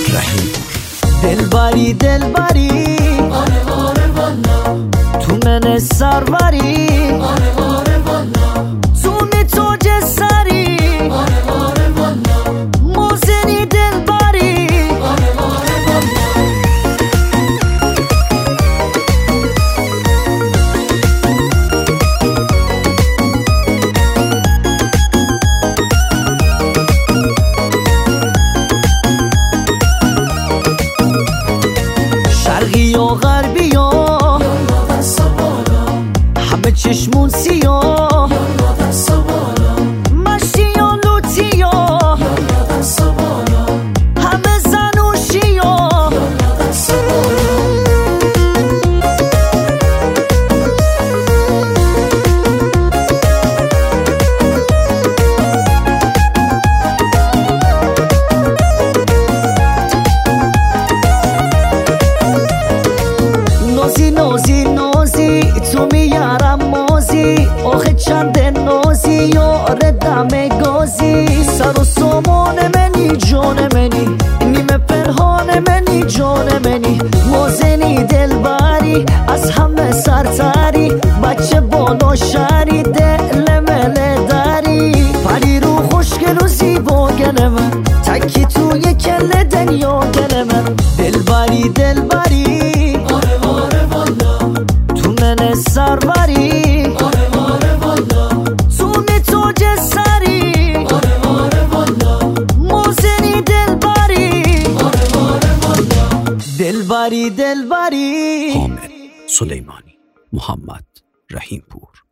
رحیمپور. دلبری دلبری آره آره والا، تو من سروری آره آره والا، تو تاج سری آره آره والا، موزنی دلبری آره آره والا. شرقی و غربی یالا دست بالا، همه چشمون سیاه یالا دست بالا، مشتی و لوتی یالا دست بالا، همه زن و شیاه یالا دست بالا. نازی نازی نازی تو میارم مازی آخه چند نازی یار دم گازی سر و سامان منی جان منی نیمه پنهان منی جان منی موزنی دلبری از همه سرتری بچه بالا شری دل مله داری پری رو خوشگل و زیبا گل من تکی توی کل دنیا گل من دلبری دلبری آره آره والا، تو من سروری آره آره والا، تو تاج سری آره آره والا، موزنی دلبری آره آره والا. دلبری دلبری حامد سلیمانی. محمد رحیمپور.